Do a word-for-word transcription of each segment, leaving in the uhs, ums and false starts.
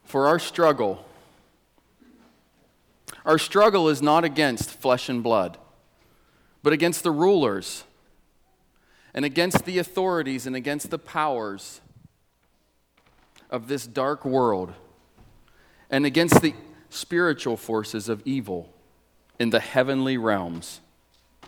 For our struggle, our struggle is not against flesh and blood, but against the rulers and against the authorities and against the powers of this dark world and against the spiritual forces of evil in the heavenly realms. I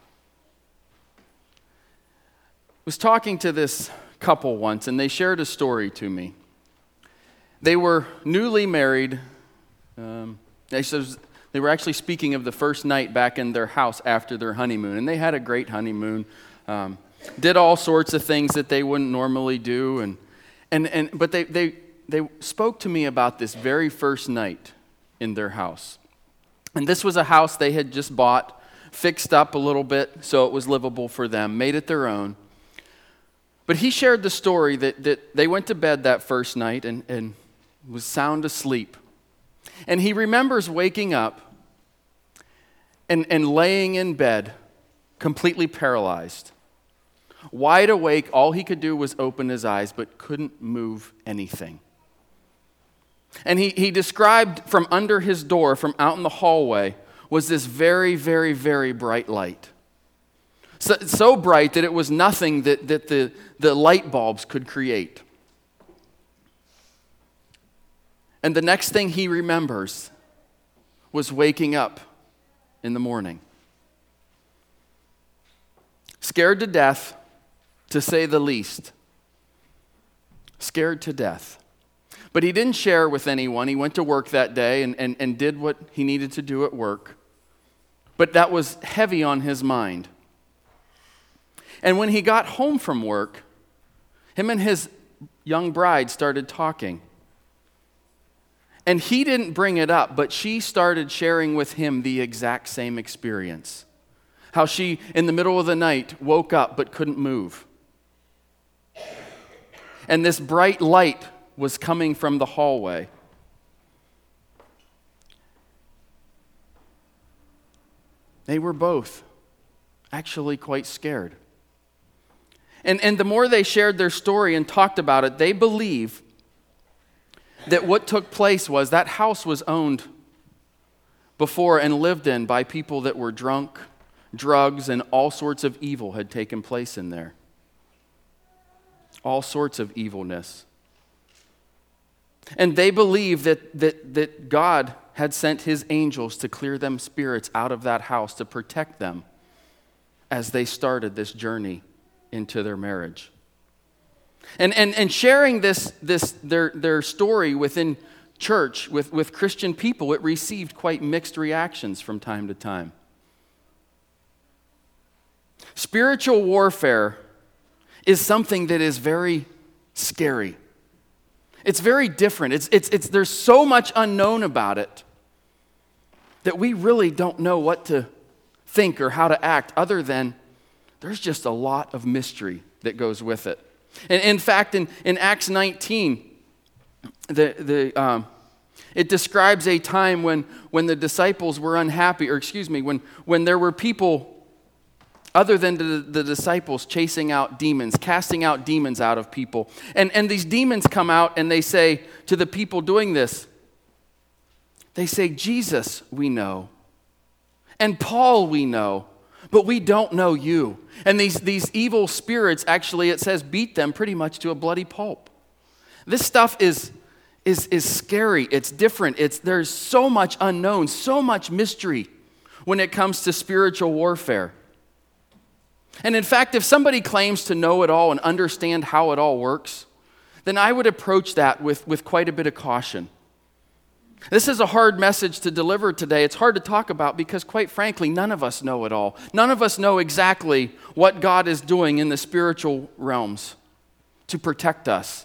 was talking to this couple once, and they shared a story to me. They were newly married. Um, they, they were actually speaking of the first night back in their house after their honeymoon, and they had a great honeymoon. Um, did all sorts of things that they wouldn't normally do, and and and but they they they spoke to me about this very first night in their house, and this was a house they had just bought, fixed up a little bit so it was livable for them, made it their own. But he shared the story that that they went to bed that first night and and was sound asleep. And he remembers waking up and, and laying in bed, completely paralyzed. Wide awake, all he could do was open his eyes, but couldn't move anything. And he, he described from under his door, from out in the hallway, was this very, very, very bright light. So, so bright that it was nothing that, that the, the light bulbs could create. And the next thing he remembers was waking up in the morning. Scared to death, to say the least. Scared to death. But he didn't share with anyone. He went to work that day and, and, and did what he needed to do at work. But that was heavy on his mind. And when he got home from work, him and his young bride started talking. And he didn't bring it up, but she started sharing with him the exact same experience. How she, in the middle of the night, woke up but couldn't move. And this bright light was coming from the hallway. They were both actually quite scared. And, and the more they shared their story and talked about it, they believe that what took place was that house was owned before and lived in by people that were drunk, drugs, and all sorts of evil had taken place in there. All sorts of evilness. And they believe that, that, that God had sent his angels to clear them spirits out of that house to protect them as they started this journey into their marriage. And and and sharing this this their their story within church with, with Christian people, it received quite mixed reactions from time to time. Spiritual warfare is something that is very scary. It's very different. It's it's it's there's so much unknown about it that we really don't know what to think or how to act, other than there's just a lot of mystery that goes with it. And in fact, in, in Acts nineteen, the the um, it describes a time when, when the disciples were unhappy, or excuse me, when, when there were people other than the, the disciples chasing out demons, casting out demons out of people. And, and these demons come out and they say to the people doing this, they say, Jesus we know, and Paul we know, but we don't know you. And these, these evil spirits, actually, it says, beat them pretty much to a bloody pulp. This stuff is, is, is scary. It's different. It's, there's so much unknown, so much mystery when it comes to spiritual warfare. And in fact, if somebody claims to know it all and understand how it all works, then I would approach that with, with quite a bit of caution. This is a hard message to deliver today. It's hard to talk about because, quite frankly, none of us know it all. None of us know exactly what God is doing in the spiritual realms to protect us.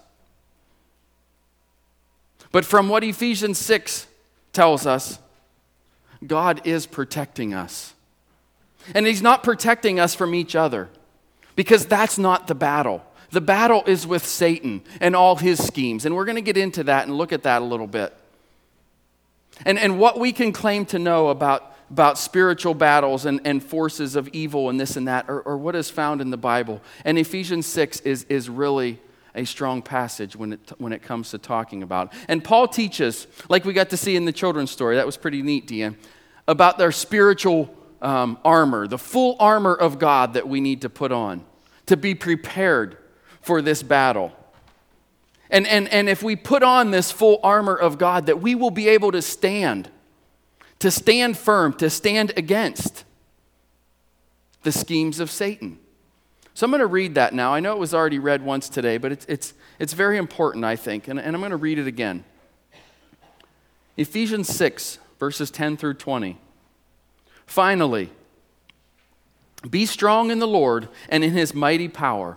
But from what Ephesians six tells us, God is protecting us. And he's not protecting us from each other, because that's not the battle. The battle is with Satan and all his schemes. And we're going to get into that and look at that a little bit. And and what we can claim to know about, about spiritual battles and, and forces of evil and this and that, or, or what is found in the Bible. And Ephesians six is, is really a strong passage when it, when it comes to talking about. And Paul teaches, like we got to see in the children's story, that was pretty neat, Deanne, about their spiritual um, armor, the full armor of God that we need to put on to be prepared for this battle. And, and, and if we put on this full armor of God, that we will be able to stand, to stand firm, to stand against the schemes of Satan. So I'm going to read that now. I know it was already read once today, but it's, it's, it's very important, I think, and, and I'm going to read it again. Ephesians six, verses ten through twenty. Finally, be strong in the Lord and in his mighty power.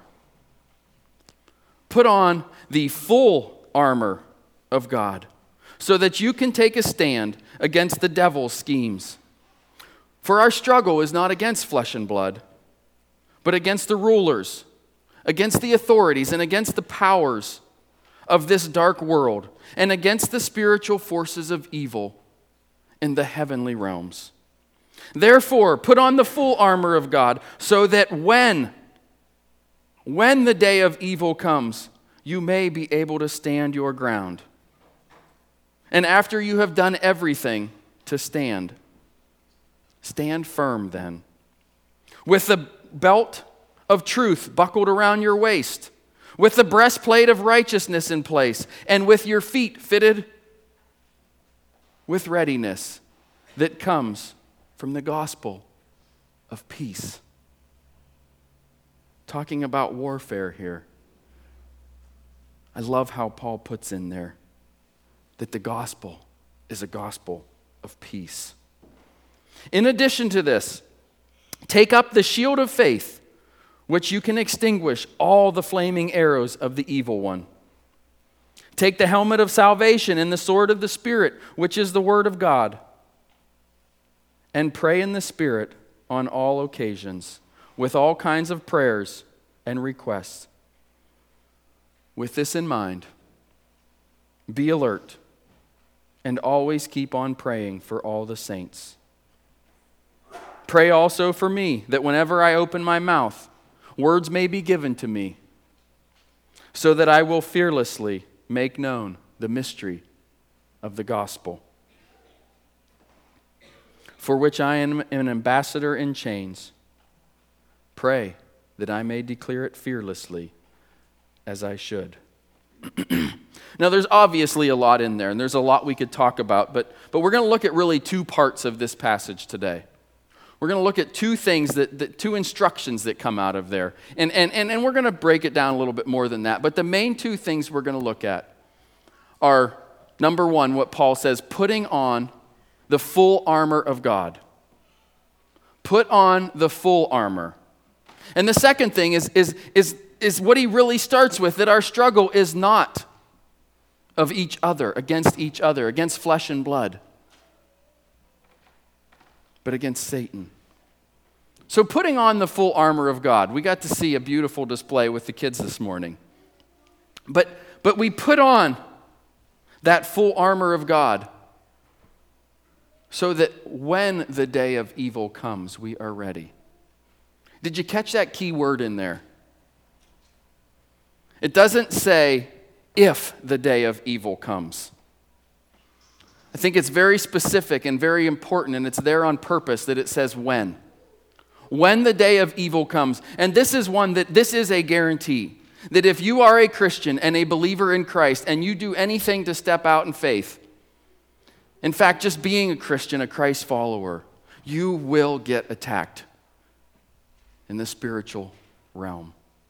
Put on the full armor of God so that you can take a stand against the devil's schemes. For our struggle is not against flesh and blood, but against the rulers, against the authorities, and against the powers of this dark world, and against the spiritual forces of evil in the heavenly realms. Therefore, put on the full armor of God, so that when, when the day of evil comes, you may be able to stand your ground. And after you have done everything to stand, stand firm then, with the belt of truth buckled around your waist, with the breastplate of righteousness in place, and with your feet fitted with readiness that comes from the gospel of peace. Talking about warfare here. I love how Paul puts in there that the gospel is a gospel of peace. In addition to this, take up the shield of faith, which you can extinguish all the flaming arrows of the evil one. Take the helmet of salvation and the sword of the Spirit, which is the word of God. And pray in the Spirit on all occasions, with all kinds of prayers and requests. With this in mind, be alert and always keep on praying for all the saints. Pray also for me, that whenever I open my mouth, words may be given to me, so that I will fearlessly make known the mystery of the gospel, for which I am an ambassador in chains. Pray that I may declare it fearlessly, as I should. Now, there's obviously a lot in there, and there's a lot we could talk about, but, but we're going to look at really two parts of this passage today. We're going to look at two things, that, that two instructions that come out of there. And, and, and, and we're going to break it down a little bit more than that. But the main two things we're going to look at are, number one, what Paul says, putting on the full armor of God. Put on the full armor. And the second thing is, is, is, is what he really starts with, that our struggle is not of each other, against each other, against flesh and blood, but against Satan. So putting on the full armor of God, we got to see a beautiful display with the kids this morning. But, but we put on that full armor of God so that when the day of evil comes, we are ready. Did you catch that key word in there? It doesn't say if the day of evil comes. I think it's very specific and very important, and it's there on purpose that it says when. When the day of evil comes. And this is one that, this is a guarantee, that if you are a Christian and a believer in Christ and you do anything to step out in faith, in fact, just being a Christian, a Christ follower, you will get attacked in the spiritual realm.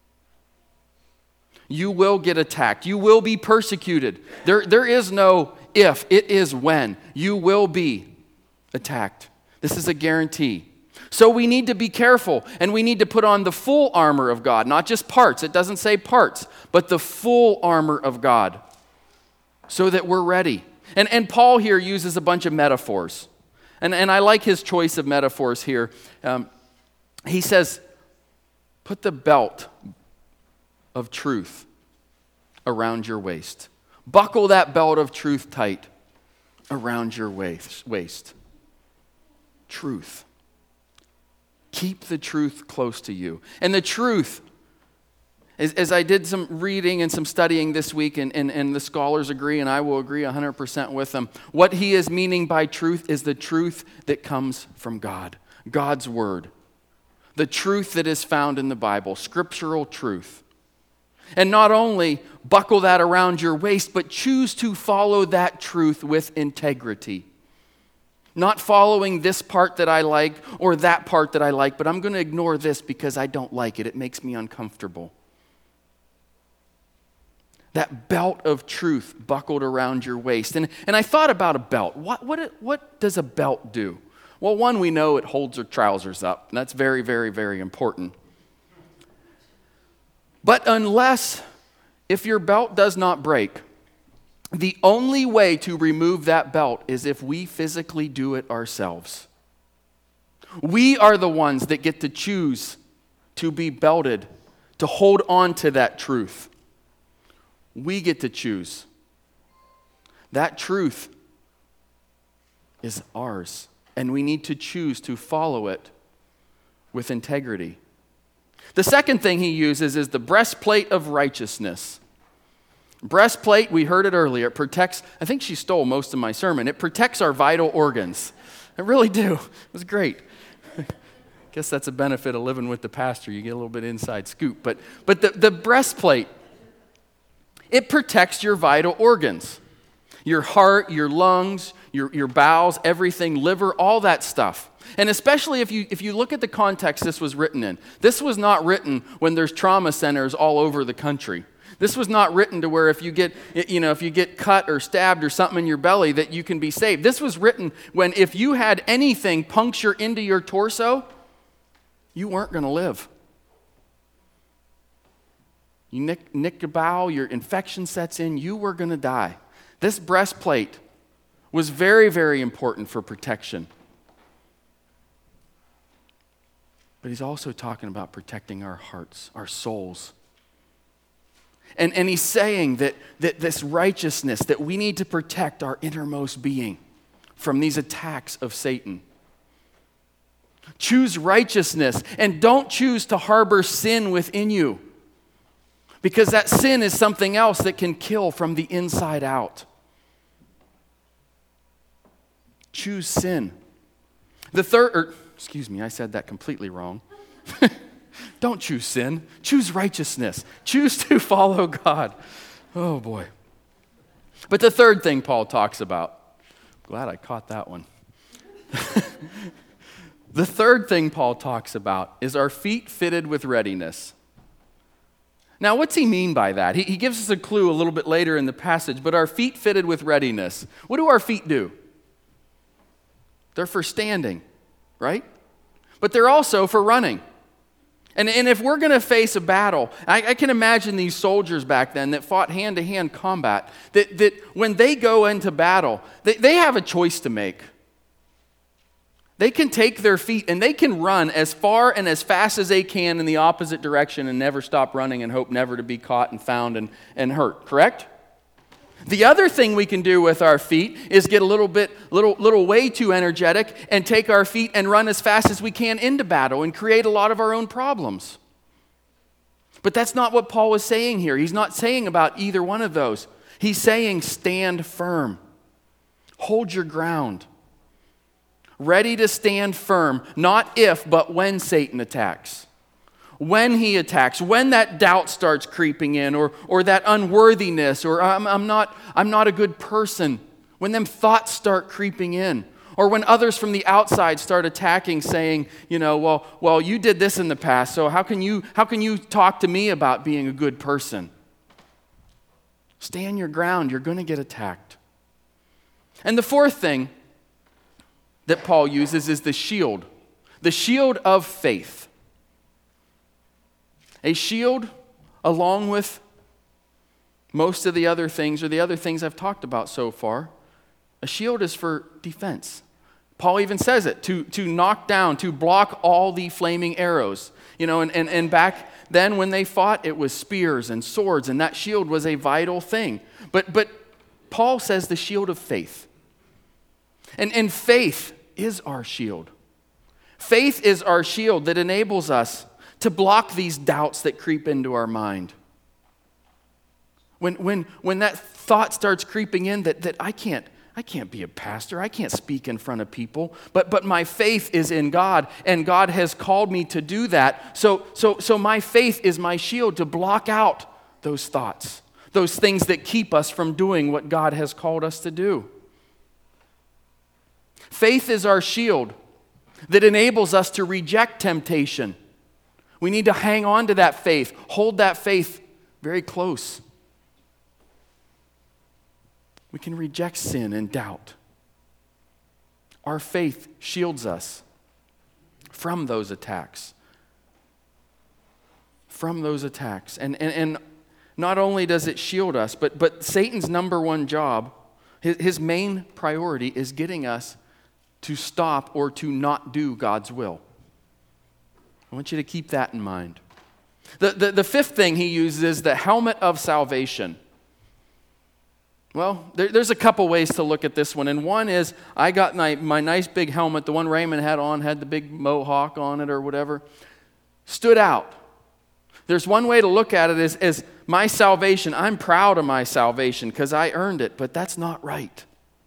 You will get attacked. You will be persecuted. There, there is no if, it is when. You will be attacked. This is a guarantee. So we need to be careful, and we need to put on the full armor of God, not just parts. It doesn't say parts, but the full armor of God, so that we're ready. And, and Paul here uses a bunch of metaphors, and, and I like his choice of metaphors here. Um, he says, put the belt of truth around your waist. Buckle that belt of truth tight around your waist. Truth. Keep the truth close to you. And the truth As, as I did some reading and some studying this week, and, and, and the scholars agree, and I will agree one hundred percent with them, what he is meaning by truth is the truth that comes from God, God's word. The truth that is found in the Bible, scriptural truth. And not only buckle that around your waist, but choose to follow that truth with integrity. Not following this part that I like or that part that I like, but I'm going to ignore this because I don't like it. It makes me uncomfortable. That belt of truth buckled around your waist. And, and I thought about a belt. What, what, what does a belt do? Well, one, we know it holds your trousers up. And that's very, very, very important. But unless, if your belt does not break, the only way to remove that belt is if we physically do it ourselves. We are the ones that get to choose to be belted, to hold on to that truth. We get to choose. That truth is ours, and we need to choose to follow it with integrity. The second thing he uses is the breastplate of righteousness. Breastplate, we heard it earlier, it protects, I think she stole most of my sermon, it protects our vital organs. I really do. It was great. Guess that's a benefit of living with the pastor. You get a little bit inside scoop. But, but the, the breastplate, it protects your vital organs. Your heart, your lungs, your, your bowels, everything, liver, all that stuff. And especially if you if you look at the context this was written in. This was not written when there's trauma centers all over the country. This was not written to where if you get you know if you get cut or stabbed or something in your belly that you can be saved. This was written when if you had anything puncture into your torso, you weren't going to live. You nick, nick a bowel, your infection sets in, you were going to die. This breastplate was very, very important for protection. But he's also talking about protecting our hearts, our souls. And, and he's saying that, that this righteousness, that we need to protect our innermost being from these attacks of Satan. Choose righteousness and don't choose to harbor sin within you. Because that sin is something else that can kill from the inside out. Choose sin. The third, or, excuse me, I said that completely wrong. Don't choose sin. Choose righteousness. Choose to follow God. Oh boy. But the third thing Paul talks about, glad I caught that one. The third thing Paul talks about is our feet fitted with readiness. Now, what's he mean by that? He, he gives us a clue a little bit later in the passage, but our feet fitted with readiness. What do our feet do? They're for standing, right? But they're also for running. And, and if we're going to face a battle, I, I can imagine these soldiers back then that fought hand-to-hand combat, that, that when they go into battle, they, they have a choice to make. They can take their feet and they can run as far and as fast as they can in the opposite direction and never stop running and hope never to be caught and found and, and hurt, correct? The other thing we can do with our feet is get a little bit, little, little way too energetic and take our feet and run as fast as we can into battle and create a lot of our own problems. But that's not what Paul is saying here. He's not saying about either one of those. He's saying stand firm. Hold your ground. Ready to stand firm, not if, but when Satan attacks. When he attacks, when that doubt starts creeping in, or, or that unworthiness, or I'm, I'm, not, I'm not a good person, when them thoughts start creeping in, or when others from the outside start attacking, saying, you know, well, well, you did this in the past, so how can you, how can you talk to me about being a good person? Stand your ground, you're going to get attacked. And the fourth thing that Paul uses is the shield, the shield of faith. A shield, along with most of the other things, or the other things I've talked about so far, a shield is for defense. Paul even says it, to, to knock down, to block all the flaming arrows. You know, and, and, and back then when they fought, it was spears and swords, and that shield was a vital thing. But, but Paul says the shield of faith. And, and faith is our shield. Faith is our shield that enables us to block these doubts that creep into our mind. When, when, when that thought starts creeping in that, that I can't, I can't be a pastor, I can't speak in front of people, but, but my faith is in God, and God has called me to do that. So, so, so my faith is my shield to block out those thoughts, those things that keep us from doing what God has called us to do. Faith is our shield that enables us to reject temptation. We need to hang on to that faith, hold that faith very close. We can reject sin and doubt. Our faith shields us from those attacks. From those attacks. And, and, and not only does it shield us, but, but Satan's number one job, his, his main priority is getting us to stop or to not do God's will. I want you to keep that in mind. The, the, the fifth thing he uses is the helmet of salvation. Well, there, there's a couple ways to look at this one. And one is, I got my, my nice big helmet, the one Raymond had on, had the big mohawk on it or whatever, stood out. There's one way to look at it as, as my salvation. I'm proud of my salvation because I earned it, but that's not right.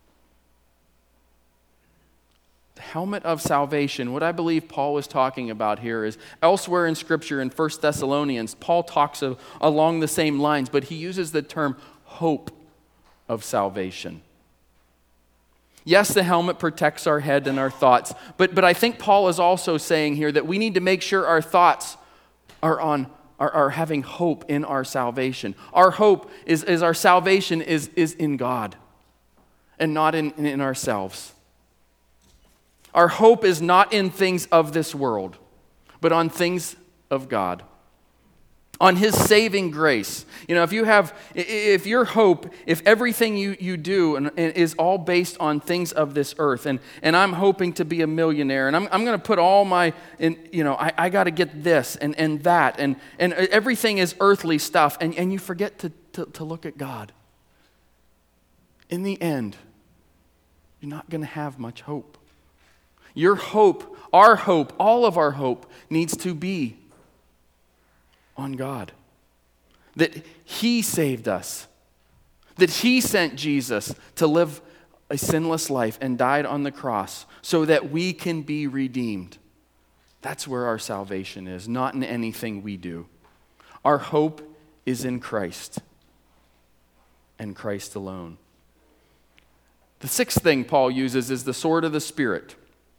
The helmet of salvation, what I believe Paul is talking about here is elsewhere in Scripture in First Thessalonians, Paul talks of, along the same lines, but he uses the term hope of salvation. Yes, the helmet protects our head and our thoughts, but, but I think Paul is also saying here that we need to make sure our thoughts are on are, are having hope in our salvation. Our hope is, is our salvation is, is in God and not in, in ourselves. Our hope is not in things of this world, but on things of God. On His saving grace. You know, if you have, if your hope, if everything you, you do and, and is all based on things of this earth, and, and I'm hoping to be a millionaire, and I'm, I'm going to put all my, in, you know, I, I got to get this and, and that, and, and everything is earthly stuff, and, and you forget to, to, to look at God. In the end, you're not going to have much hope. Your hope, our hope, all of our hope needs to be on God. That He saved us. That He sent Jesus to live a sinless life and died on the cross so that we can be redeemed. That's where our salvation is, not in anything we do. Our hope is in Christ and Christ alone. The sixth thing Paul uses is the sword of the Spirit.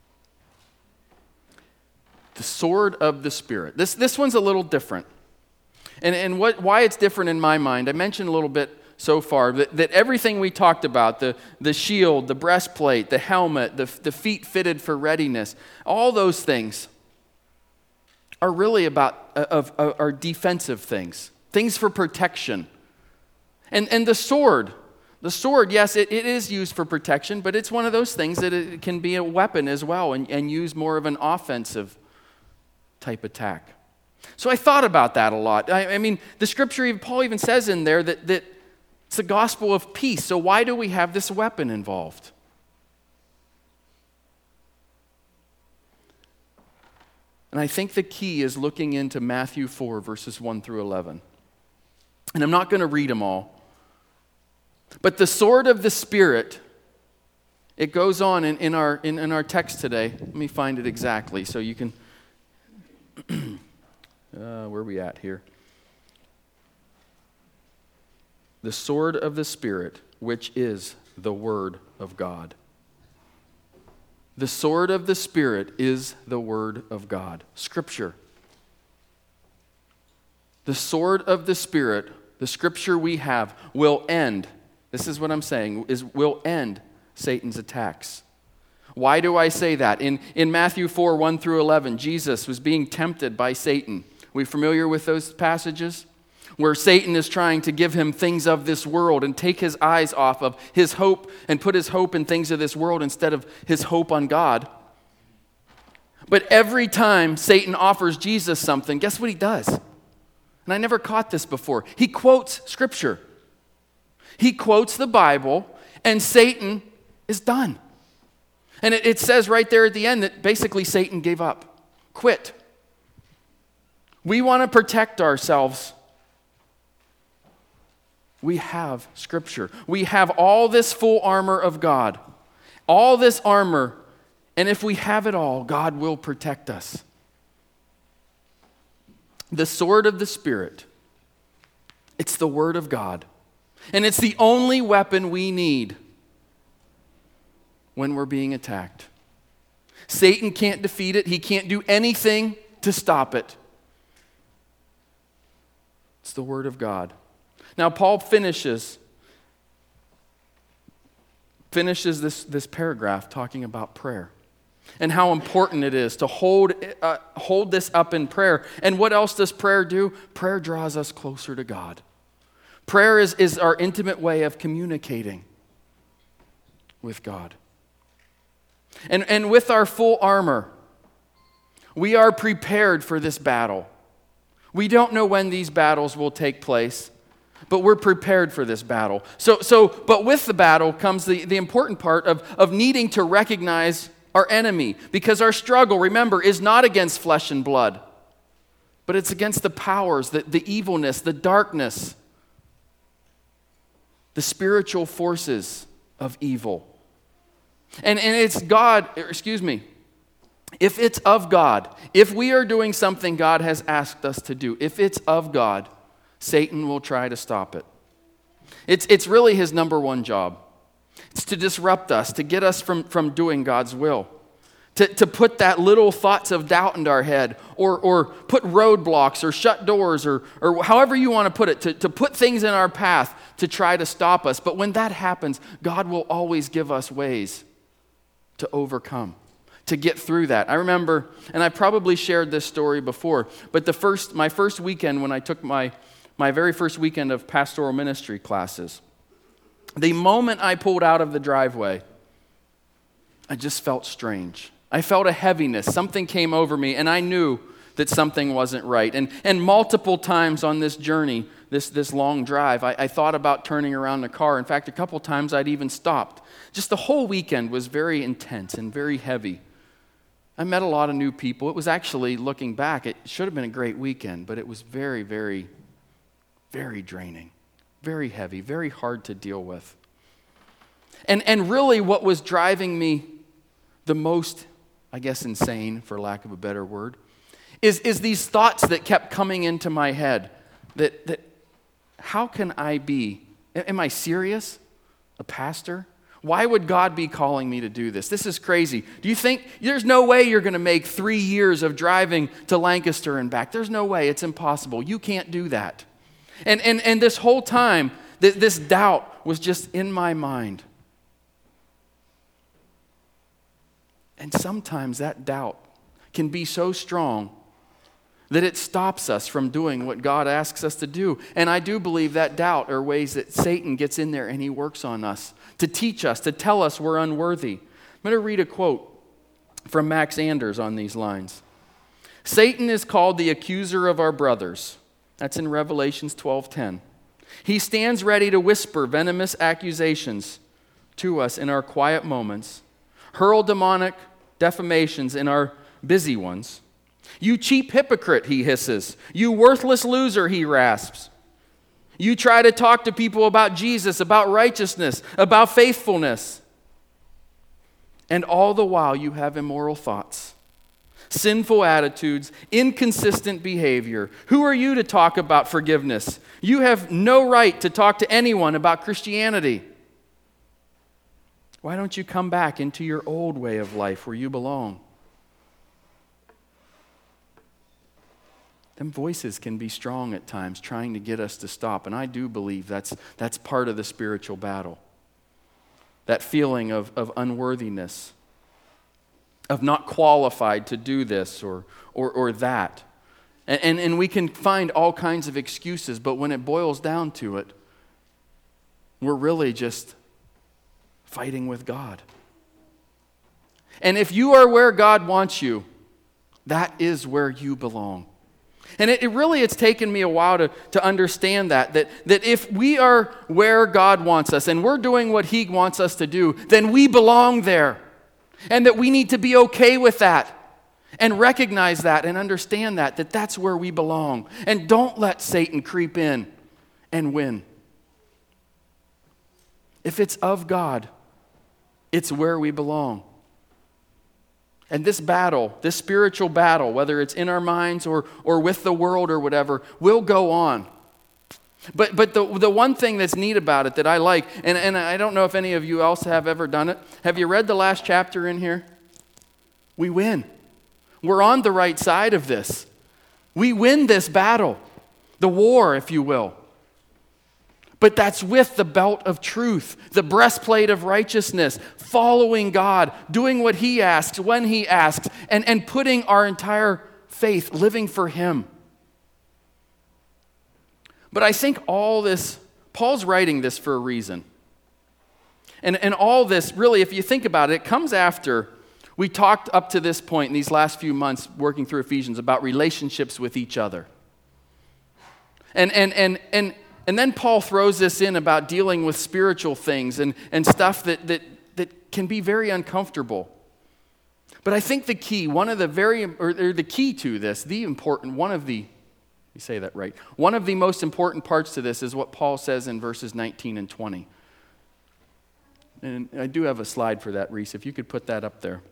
The sword of the Spirit. This, this one's a little different. And, and what, why it's different in my mind, I mentioned a little bit so far, that, that everything we talked about, the, the shield, the breastplate, the helmet, the, the feet fitted for readiness, all those things are really about, of, of, are defensive things, things for protection. And, and the sword, the sword, yes, it, it is used for protection, but it's one of those things that it can be a weapon as well and, and use more of an offensive type attack. So I thought about that a lot. I, I mean, the scripture, even, Paul even says in there that, that it's the gospel of peace. So why do we have this weapon involved? And I think the key is looking into Matthew four, verses one through eleven. And I'm not going to read them all. But the sword of the Spirit, it goes on in, in, our, in, in our text today. Let me find it exactly so you can... Uh, where are we at here? The sword of the Spirit, which is the Word of God. The sword of the Spirit is the Word of God. Scripture. The sword of the Spirit, the Scripture we have, will end, this is what I'm saying, is will end Satan's attacks. Why do I say that? In, in Matthew four, one through eleven, Jesus was being tempted by Satan. We familiar with those passages? Where Satan is trying to give him things of this world and take his eyes off of his hope and put his hope in things of this world instead of his hope on God. But every time Satan offers Jesus something, guess what he does? And I never caught this before. He quotes Scripture. He quotes the Bible, and Satan is done. And it, it says right there at the end that basically Satan gave up, quit. We want to protect ourselves. We have Scripture. We have all this full armor of God. All this armor. And if we have it all, God will protect us. The sword of the Spirit. It's the Word of God. And it's the only weapon we need when we're being attacked. Satan can't defeat it. He can't do anything to stop it. It's the Word of God. Now, Paul finishes, finishes this, this paragraph talking about prayer and how important it is to hold, uh, hold this up in prayer. And what else does prayer do? Prayer draws us closer to God. Prayer is, is our intimate way of communicating with God. And, and with our full armor, we are prepared for this battle. We don't know when these battles will take place, but we're prepared for this battle. So, so but with the battle comes the, the important part of, of needing to recognize our enemy, because our struggle, remember, is not against flesh and blood, but it's against the powers, the, the evilness, the darkness, the spiritual forces of evil. And, and it's God, excuse me, if it's of God, if we are doing something God has asked us to do, if it's of God, Satan will try to stop it. It's, it's really his number one job. It's to disrupt us, to get us from, from doing God's will, to, to put that little thoughts of doubt into our head, or, or put roadblocks or shut doors, or, or however you want to put it, to, to put things in our path to try to stop us. But when that happens, God will always give us ways to overcome, to get through that. I remember, and I probably shared this story before, but the first, my first weekend when I took my, my very first weekend of pastoral ministry classes, the moment I pulled out of the driveway, I just felt strange. I felt a heaviness. Something came over me, and I knew that something wasn't right. And, and multiple times on this journey, this, this long drive, I, I thought about turning around the car. In fact, a couple times I'd even stopped. Just the whole weekend was very intense and very heavy. I met a lot of new people. It was actually, looking back, it should have been a great weekend, but it was very, very, very draining, very heavy, very hard to deal with. And, and really what was driving me the most, I guess insane, for lack of a better word, is, is these thoughts that kept coming into my head. That, that how can I be, am I serious? A pastor? Why would God be calling me to do this? This is crazy. Do you think, there's no way you're going to make three years of driving to Lancaster and back. There's no way. It's impossible. You can't do that. And, and, and this whole time, th- this doubt was just in my mind. And sometimes that doubt can be so strong that it stops us from doing what God asks us to do. And I do believe that doubt are ways that Satan gets in there and he works on us to teach us, to tell us we're unworthy. I'm going to read a quote from Max Anders on these lines. Satan is called the accuser of our brothers. That's in Revelations twelve ten. He stands ready to whisper venomous accusations to us in our quiet moments, hurl demonic defamations in our busy ones. You cheap hypocrite, he hisses. You worthless loser, he rasps. You try to talk to people about Jesus, about righteousness, about faithfulness. And all the while you have immoral thoughts, sinful attitudes, inconsistent behavior. Who are you to talk about forgiveness? You have no right to talk to anyone about Christianity. Why don't you come back into your old way of life where you belong? Them voices can be strong at times, trying to get us to stop. And I do believe that's, that's part of the spiritual battle. That feeling of, of unworthiness, of not qualified to do this or, or, or that. And, and, and we can find all kinds of excuses, but when it boils down to it, we're really just fighting with God. And if you are where God wants you, that is where you belong. And it, it really, it's taken me a while to, to understand that, that, that if we are where God wants us and we're doing what He wants us to do, then we belong there. And that we need to be okay with that. And recognize that and understand that, that that's where we belong. And don't let Satan creep in and win. If it's of God, it's where we belong. And this battle, this spiritual battle, whether it's in our minds or, or with the world or whatever, will go on. But but the the one thing that's neat about it that I like, and, and I don't know if any of you else have ever done it. Have you read the last chapter in here? We win. We're on the right side of this. We win this battle, the war, if you will. But that's with the belt of truth, the breastplate of righteousness, following God, doing what He asks, when He asks, and, and putting our entire faith, living for Him. But I think all this, Paul's writing this for a reason. And, and all this, really, if you think about it, it comes after we talked up to this point in these last few months working through Ephesians about relationships with each other. And and and and and then Paul throws this in about dealing with spiritual things and, and stuff that, that that can be very uncomfortable. But I think the key, one of the very or, or the key to this, the important, one of the you say that right. One of the most important parts to this is what Paul says in verses nineteen and twenty. And I do have a slide for that, Reese, if you could put that up there.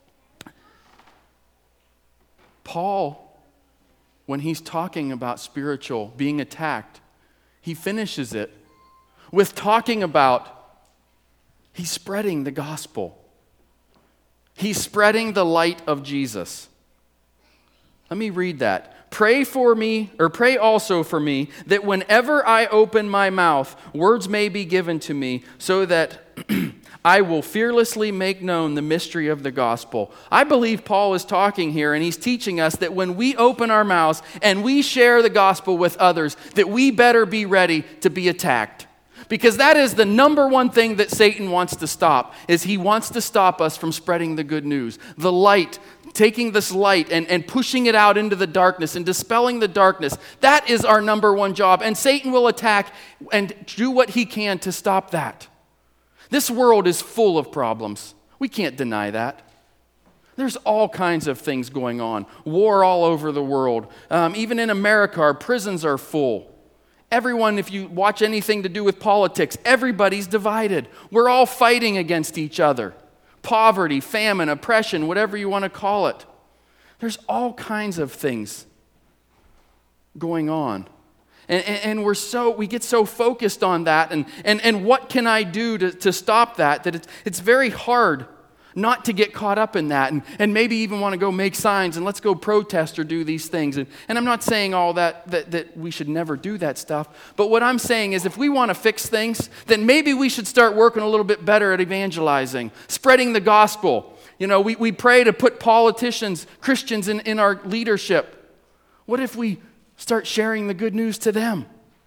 Paul, when he's talking about spiritual being attacked, he finishes it with talking about he's spreading the gospel. He's spreading the light of Jesus. Let me read that. Pray for me, or pray also for me, that whenever I open my mouth, words may be given to me, so that I will fearlessly make known the mystery of the gospel. I believe Paul is talking here, and he's teaching us that when we open our mouths and we share the gospel with others, that we better be ready to be attacked. Because that is the number one thing that Satan wants to stop, is he wants to stop us from spreading the good news. The light, taking this light and, and pushing it out into the darkness and dispelling the darkness. That is our number one job. And Satan will attack and do what he can to stop that. This world is full of problems. We can't deny that. There's all kinds of things going on. War all over the world. Um, even in America, our prisons are full. Everyone, if you watch anything to do with politics, everybody's divided. We're all fighting against each other. Poverty, famine, oppression, whatever you want to call it. There's all kinds of things going on. And, and, and we're so we get so focused on that and, and, and what can I do to, to stop that, that it's, it's very hard not to get caught up in that and, and maybe even want to go make signs and let's go protest or do these things. And, and I'm not saying all that, that that we should never do that stuff, but what I'm saying is if we want to fix things, then maybe we should start working a little bit better at evangelizing, spreading the gospel. You know, we, we pray to put politicians, Christians in, in our leadership. What if we start sharing the good news to them?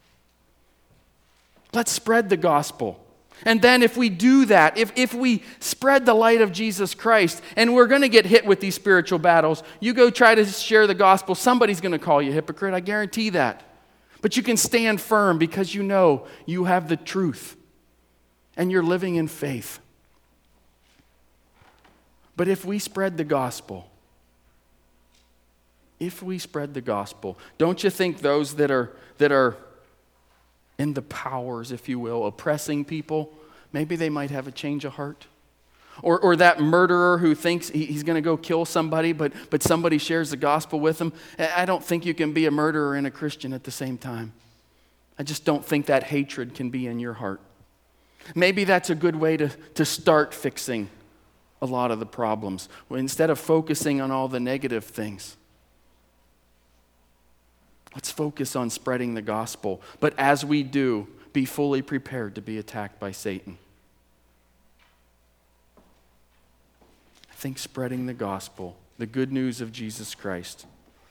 Let's spread the gospel. And then if we do that, if, if we spread the light of Jesus Christ, and we're going to get hit with these spiritual battles, you go try to share the gospel, somebody's going to call you a hypocrite, I guarantee that. But you can stand firm because you know you have the truth and you're living in faith. But if we spread the gospel, if we spread the gospel, don't you think those that are that are in the powers, if you will, oppressing people, maybe they might have a change of heart? Or or that murderer who thinks he, he's going to go kill somebody, but, but somebody shares the gospel with him. I don't think you can be a murderer and a Christian at the same time. I just don't think that hatred can be in your heart. Maybe that's a good way to, to start fixing a lot of the problems, instead of focusing on all the negative things. Let's focus on spreading the gospel. But as we do, be fully prepared to be attacked by Satan. I think spreading the gospel, the good news of Jesus Christ,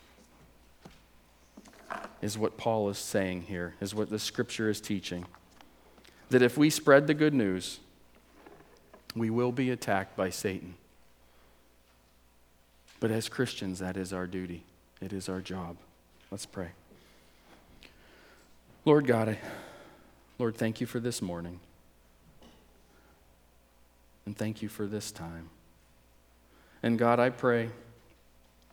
is what Paul is saying here, is what the scripture is teaching. That if we spread the good news, we will be attacked by Satan. But as Christians, that is our duty. It is our job. Let's pray. Lord God, I, Lord, thank you for this morning. And thank you for this time. And God, I pray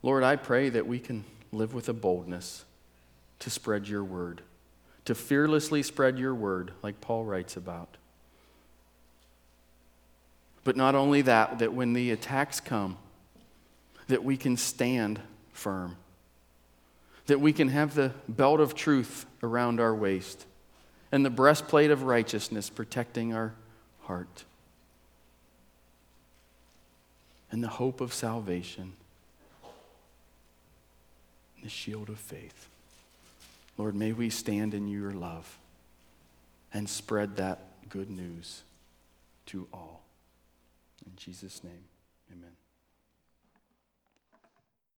Lord, I pray that we can live with a boldness to spread your word, to fearlessly spread your word, like Paul writes about. But not only that, that when the attacks come, that we can stand firm, that we can have the belt of truth around our waist and the breastplate of righteousness protecting our heart, and the hope of salvation, and the shield of faith. Lord, may we stand in your love and spread that good news to all. In Jesus' name, amen.